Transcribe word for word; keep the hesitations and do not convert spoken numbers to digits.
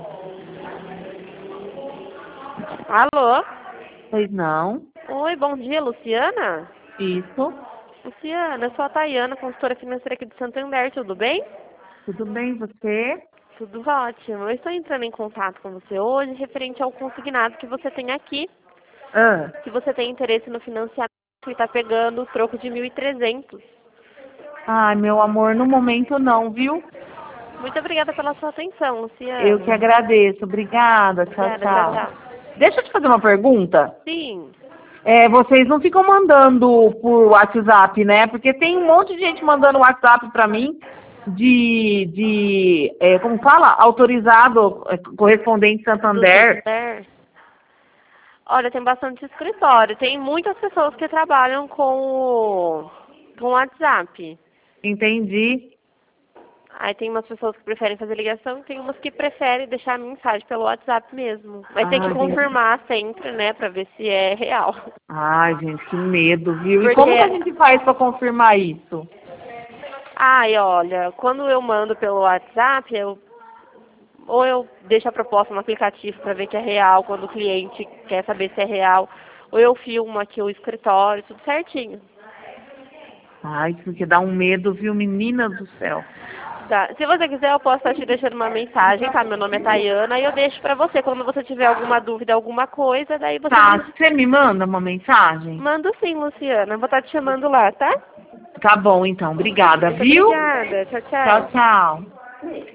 Alô? Pois não. Oi, bom dia, Luciana? Isso. Luciana, eu sou a Tayana, consultora financeira aqui de Santander, tudo bem? Tudo bem, você? Tudo ótimo. Eu estou entrando em contato com você hoje referente ao consignado que você tem aqui. Ah, Que você tem interesse no financiamento e está pegando o troco de mil e trezentos. ai, meu amor, no momento não, viu? Muito obrigada pela sua atenção, Eu que Luciana. agradeço. Obrigada. Tchau, Obrigada, tchau, tchau. tchau. Deixa eu te fazer uma pergunta. Sim. É, vocês não ficam mandando por WhatsApp, né? Porque tem um monte de gente mandando WhatsApp pra mim de, de é, como fala? Autorizado, é, correspondente Do Santander. Santander. Olha, tem bastante escritório. Tem muitas pessoas que trabalham com o com o WhatsApp. Entendi. Aí tem umas pessoas que preferem fazer ligação e tem umas que preferem deixar a mensagem pelo WhatsApp mesmo. Vai ter que Ai, gente. confirmar sempre, né, pra ver se é real. Ai, gente, que medo, viu? E como que a Porque, gente faz pra confirmar isso? ai, olha, quando eu mando pelo WhatsApp, eu ou eu deixo a proposta no aplicativo para ver que é real, quando o cliente quer saber se é real, ou eu filmo aqui o escritório, tudo certinho. Ai, porque dá um medo, viu, menina do céu. Tá. Se você quiser, eu posso estar te deixando uma mensagem, tá? Meu nome é Tayana, e eu deixo pra você. Quando você tiver alguma dúvida, alguma coisa, daí você Tá, me... você me manda uma mensagem? Manda sim, Luciana. Vou estar te chamando lá, tá? Tá bom, então. Obrigada, Muito viu? obrigada. Tchau, Tchau, tchau. tchau.